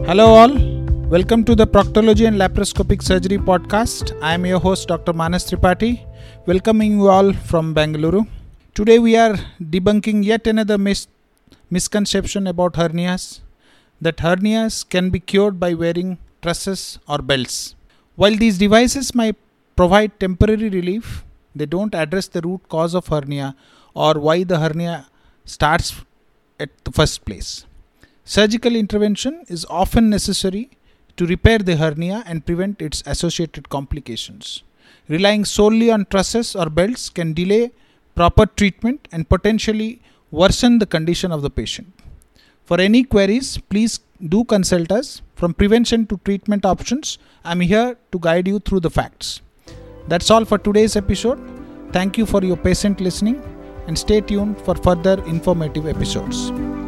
Hello all, welcome to the Proctology and Laparoscopic Surgery podcast. I am your host Dr. Manas Tripathi, welcoming you all from Bengaluru. Today we are debunking yet another misconception about hernias, that hernias can be cured by wearing trusses or belts. While these devices might provide temporary relief, they don't address the root cause of hernia or why the hernia starts at the first place. Surgical intervention is often necessary to repair the hernia and prevent its associated complications. Relying solely on trusses or belts can delay proper treatment and potentially worsen the condition of the patient. For any queries, please do consult us. From prevention to treatment options, I am here to guide you through the facts. That's all for today's episode. Thank you for your patient listening and stay tuned for further informative episodes.